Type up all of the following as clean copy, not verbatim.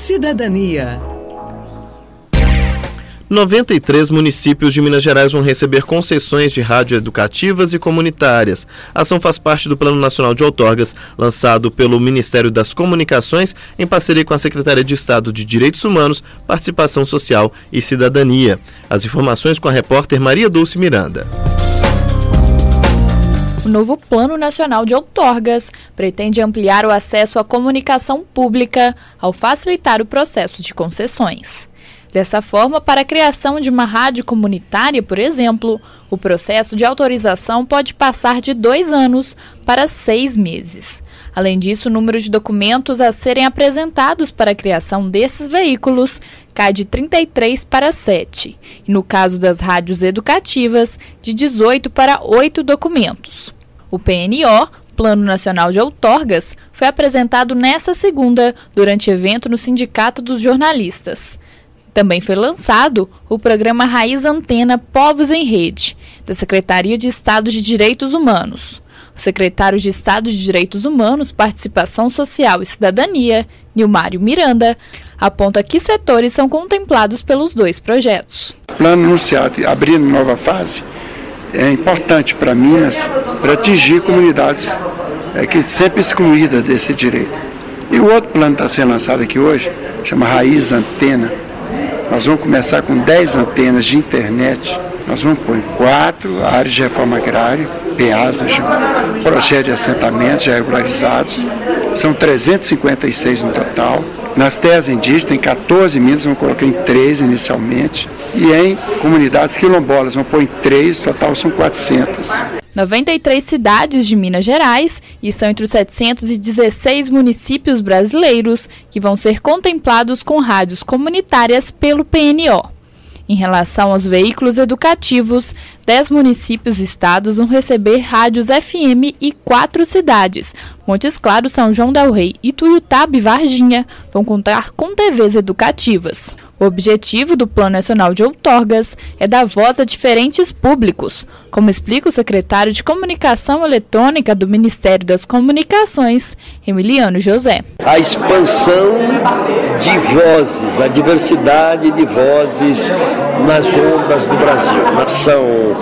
Cidadania. 93 municípios de Minas Gerais vão receber concessões de rádio educativas e comunitárias. A ação faz parte do Plano Nacional de Outorgas, lançado pelo Ministério das Comunicações, em parceria com a Secretaria de Estado de Direitos Humanos, Participação Social e Cidadania. As informações com a repórter Maria Dulce Miranda. O novo Plano Nacional de Outorgas pretende ampliar o acesso à comunicação pública ao facilitar o processo de concessões. Dessa forma, para a criação de uma rádio comunitária, por exemplo, o processo de autorização pode passar de 2 anos para 6 meses. Além disso, o número de documentos a serem apresentados para a criação desses veículos cai de 33 para 7, e no caso das rádios educativas, de 18 para 8 documentos. O PNO, Plano Nacional de Outorgas, foi apresentado nesta segunda, durante evento no Sindicato dos Jornalistas. Também foi lançado o programa Raiz Antena Povos em Rede, da Secretaria de Estado de Direitos Humanos. O secretário de Estado de Direitos Humanos, Participação Social e Cidadania, Nilmário Miranda, aponta que setores são contemplados pelos 2 projetos. O plano anunciado abrindo nova fase é importante para Minas, para atingir comunidades que sempre excluídas desse direito. E o outro plano que está sendo lançado aqui hoje, chama Raiz Antena. Nós vamos começar com 10 antenas de internet, nós vamos pôr 4 áreas de reforma agrária, PEASA, projeto de assentamentos já regularizados, são 356 no total. Nas terras indígenas tem 14 minas, vamos colocar em 3 inicialmente, e em comunidades quilombolas vamos pôr em 3, no total são 400. 93 cidades de Minas Gerais e são entre os 716 municípios brasileiros que vão ser contemplados com rádios comunitárias pelo PNO. Em relação aos veículos educativos, 10 municípios e estados vão receber rádios FM e 4 cidades, Montes Claros, São João del Rei, Ituiutaba e Varginha, vão contar com TVs educativas. O objetivo do Plano Nacional de Outorgas é dar voz a diferentes públicos, como explica o secretário de Comunicação Eletrônica do Ministério das Comunicações, Emiliano José. A expansão de vozes, a diversidade de vozes nas ondas do Brasil. São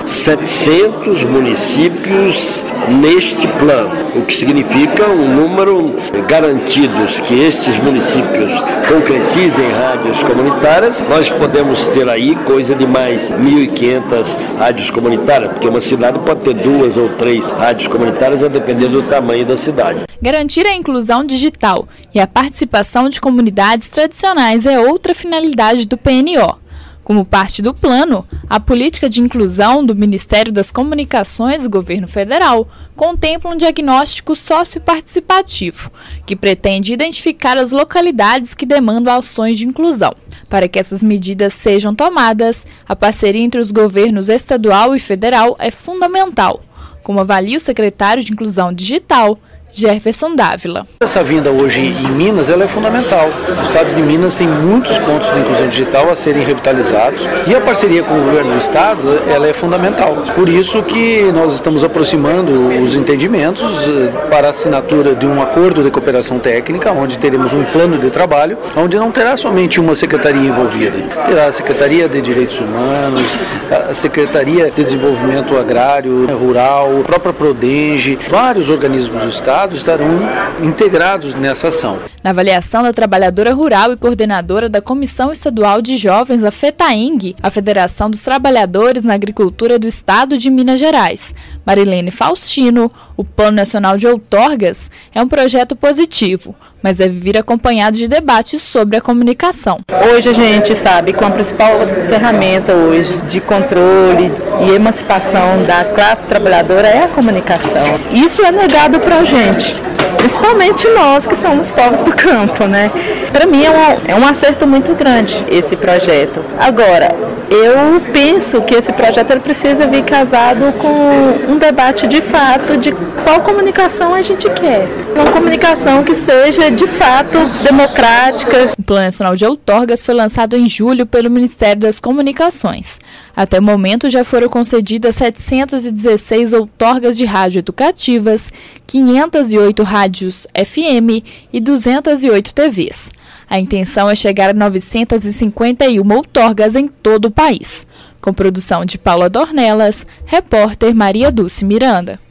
700 municípios neste plano, o que significa um número garantidos que estes municípios concretizem rádios comunitárias. Nós podemos ter aí coisa de mais 1.500 rádios comunitárias, porque uma cidade pode ter 2 ou 3 rádios comunitárias, a depender do tamanho da cidade. Garantir a inclusão digital e a participação de comunidades tradicionais é outra finalidade do PNO. Como parte do plano, a política de inclusão do Ministério das Comunicações do Governo Federal contempla um diagnóstico socioparticipativo, que pretende identificar as localidades que demandam ações de inclusão. Para que essas medidas sejam tomadas, a parceria entre os governos estadual e federal é fundamental, como avalia o secretário de Inclusão Digital, Jefferson Dávila. Essa vinda hoje em Minas ela é fundamental. O estado de Minas tem muitos pontos de inclusão digital a serem revitalizados e a parceria com o governo do estado ela é fundamental. Por isso que nós estamos aproximando os entendimentos para a assinatura de um acordo de cooperação técnica, onde teremos um plano de trabalho, onde não terá somente uma secretaria envolvida. Terá a Secretaria de Direitos Humanos, a Secretaria de Desenvolvimento Agrário, Rural, a própria Prodenge, vários organismos do estado estarão integrados nessa ação. Na avaliação da trabalhadora rural e coordenadora da Comissão Estadual de Jovens, a FETAENG, a Federação dos Trabalhadores na Agricultura do Estado de Minas Gerais, Marilene Faustino, o Plano Nacional de Outorgas é um projeto positivo, mas deve vir acompanhado de debates sobre a comunicação. Hoje a gente sabe que a principal ferramenta hoje de controle e emancipação da classe trabalhadora é a comunicação. Isso é negado para a gente, principalmente nós que somos povos do campo, né? Para mim é um acerto muito grande esse projeto. Agora, eu penso que esse projeto ele precisa vir casado com um debate de fato de qual comunicação a gente quer. Uma comunicação que seja de fato democrática. O Plano Nacional de Outorgas foi lançado em julho pelo Ministério das Comunicações. Até o momento já foram concedidas 716 outorgas de rádio educativas, 508 rádios FM e 208 TVs. A intenção é chegar a 951 outorgas em todo o país. Com produção de Paula Dornelas, repórter Maria Dulce Miranda.